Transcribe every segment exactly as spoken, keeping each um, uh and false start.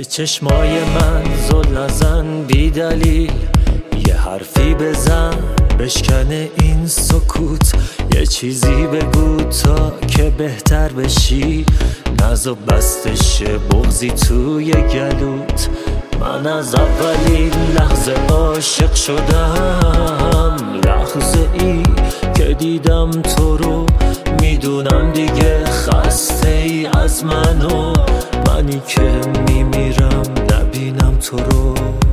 چشمای من زل نزن بی دلیل، یه حرفی بزن بشکنه این سکوت، یه چیزی بگو تا که بهتر بشی، نزا بستش بغضی توی گلوت. من از اولین لحظه عاشق شدم، لحظه ای که دیدم تو رو، میدونم دیگه خسته ای از منو، منی که میمیرم نبینم تو رو.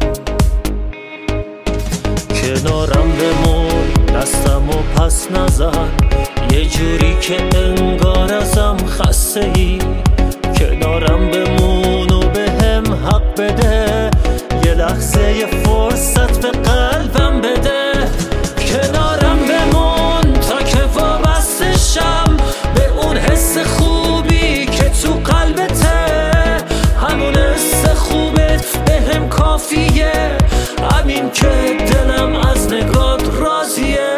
کنارم بمون دستم و پس نزن، یه جوری که انگار ازم خسته ای، کنارم بمون و به هم حق بده، یه لحظه یه فرصت به قلبم بده. کنارم بمون تا که وابسته شم به اون حس خوبی که تو قلبته، همون حس خوبت به هم کافیه، همین که دلم از نگات راضیه.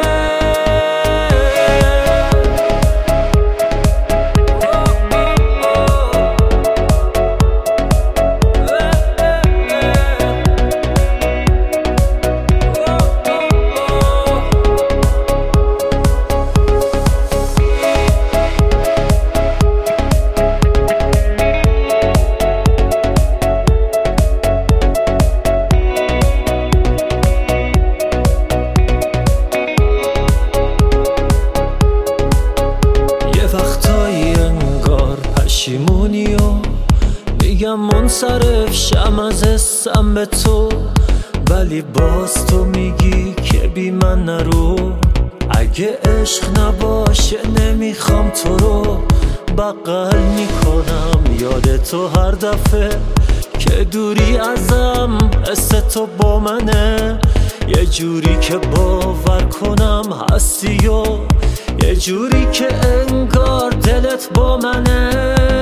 پشیمونی و میگم منصرف شم از حسم به تو، ولی باز تو میگی که بی من نرو. اگه عشق نباشه نمیخوام تو رو بغل میکنم، یاد تو هر دفعه که دوری ازم، حس تو با منه، یه جوری که باور کنم هستی و یه جوری که انگار دلت با منه.